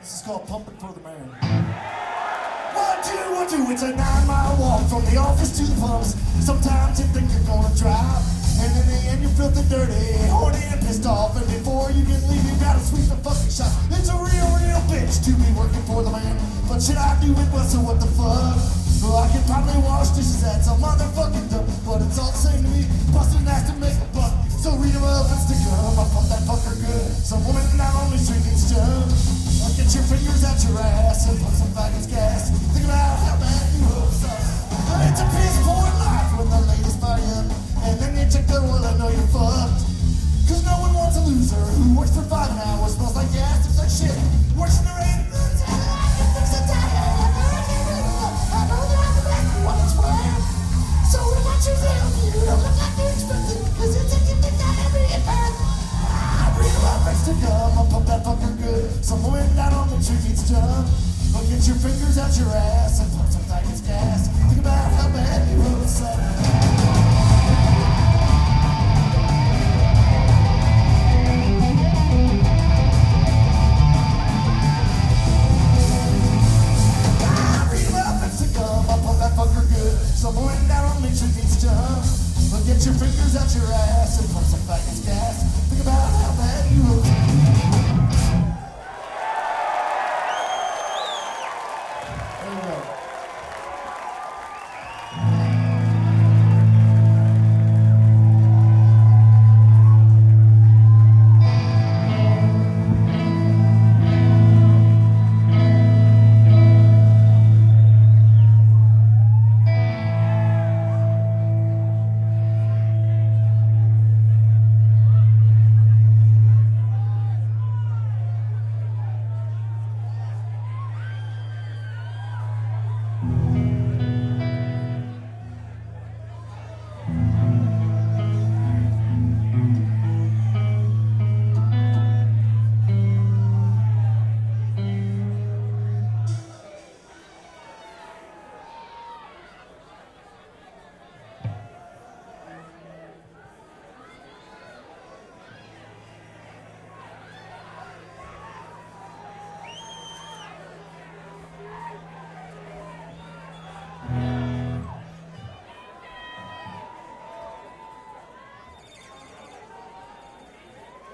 This is called Pumping for the Man. 1, 2, 1, 2, it's a 9-mile walk from the office to the pumps. Sometimes you think you're gonna drive, and in the end you're filthy dirty, horny and pissed off, and before you can leave you gotta sweep the fucking shop. It's a real bitch to be working for the man, but should I do it well, so what the fuck? Well, I could probably wash dishes at some motherfucking dump, but it's all the same to me, busting ass to make a buck. So read them up and stick them, I pump that fucker good. Some woman out on the street needs to get your fingers at your ass and put some faggots gas. Think about how bad you hope so. It's a piss poor life when the ladies fire you up, and then you check their oil and know you're fucked. Cause no one wants a loser who works for 5 hours, smells like gas, looks like shit, works in the rain. I know that I'm the best for what it's worth. So if I choose to help you, don't look like you're expecting, cause you think you think that every effort. Real life makes to come, I'll pump that fucker good. Some wind down on the tree needs to jump. But get your fingers out your ass and pump some faggots gas. Think about how bad you wrote a song.